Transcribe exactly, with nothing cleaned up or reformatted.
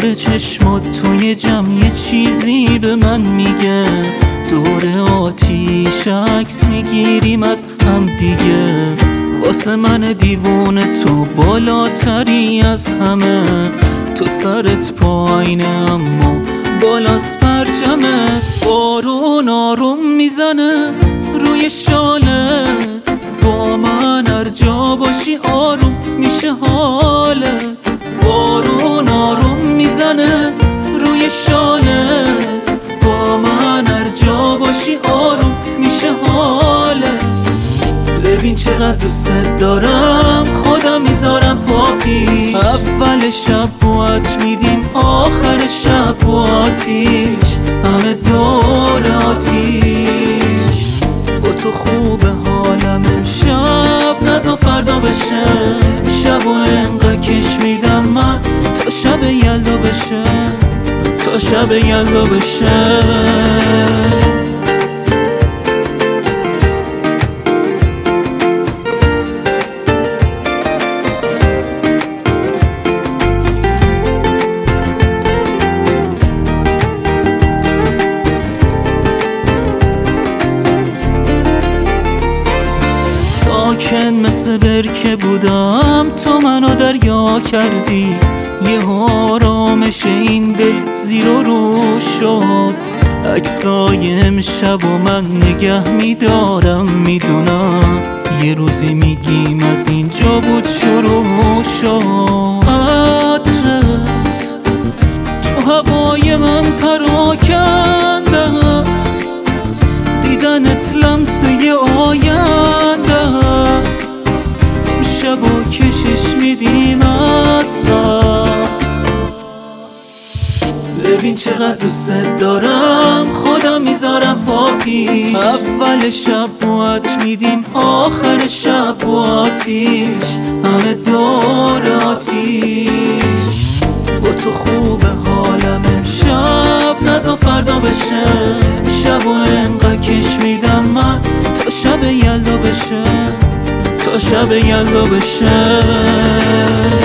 نور چشمات توی جمع یه چیزی به من میگه، دور آتیش عکس میگیریم از هم دیگه. واسه من دیوونه تو بالاتری از همه، تو سرت پایینه اما بالاست پرچمه. بارون آروم میزنه روی شالت، با من هر جا باشی آروم میشه حالت. بارون آروم میزنه روی شالت، با من هر جا باشی آروم میشه حالت. ببین چقدر دوست دارم خودم میذارم پاپی، اول شب بوات میدیم آخر شب با آتیش، همه دور آتیش. با تو خوبه حالم امشب نزا فردا بشه، شب و انقدر کش میدم من تا شب یلدا بشه، تا شب یلدا بشه. ساکن مثل برکه بودم تو منو دریا کردی، یه آرامش این دل زیر و رو شد. عکسای امشب و من نگه میدارم، میدونم یه روزی میگیم از اینجا بود شروع شد. عطرت تو هوای من پراکنده است، دیدنت لمسه آینده است. امشب و کشش میدیم از قصد. ببین چقدر دوست دارم خودم میذارم پاپی، اول شب بوات میدیم آخر شب با آتیش، همه دور آتیش. با تو خوبه حالم امشب نزا فردا بشه، شب و انقدر کش میدم من تا شب یلدا بشه، تا شب یلدا بشه.